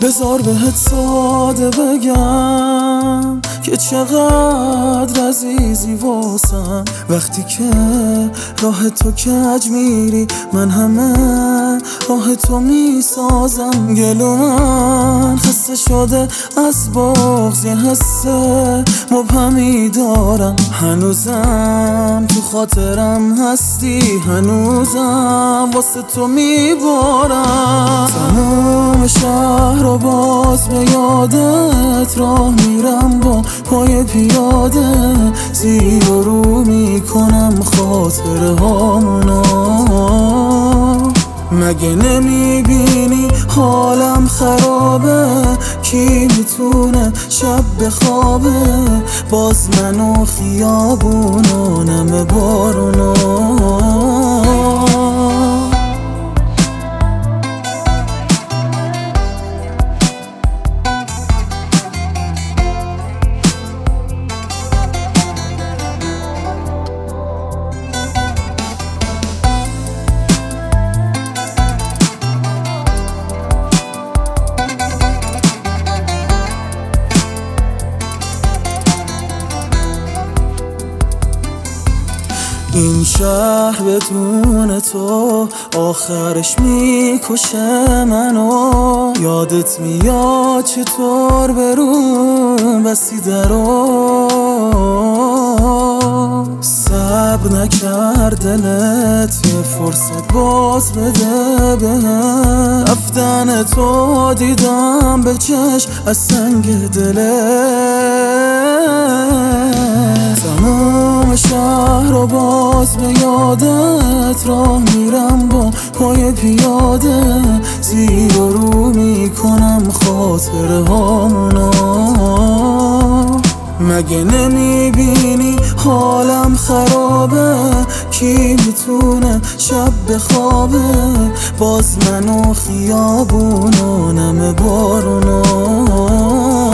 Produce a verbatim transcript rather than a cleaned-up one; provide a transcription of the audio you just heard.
بذار بهت ساده بگم که چقدر عزیزی واسم. وقتی که راه تو کج میری من همه راه تو میسازم. گلو من خسته شده از بغض، یه حس مبهمی دارم. هنوزم تو خاطرم هستی، هنوزم واسه تو میبارم. تمام شهر رو باز به یادت راه میرم با پای پیاده. زیر و رو میکنم خاطره هامونو. مگه نمیبینی حالم خرابه؟ کی میتونه شب بخوابه؟ باز من و خیابون و نم بارونو. این شهر بدون تو آخرش میکشه منو. یادت میاد چطور برون بستی درو؟ صبر نکرد دلت یه فرصت باز بده بهم. رفتن تو دیدم به چشم از سنگ دلت. تمام شهر رو باز به یادت راه میرم با پای پیاده. زیر و رو میکنم خاطره هامونو. مگه نمیبینی حالم خرابه؟ کی میتونه شب بخوابه؟ باز من و خیابون و نم بارونو.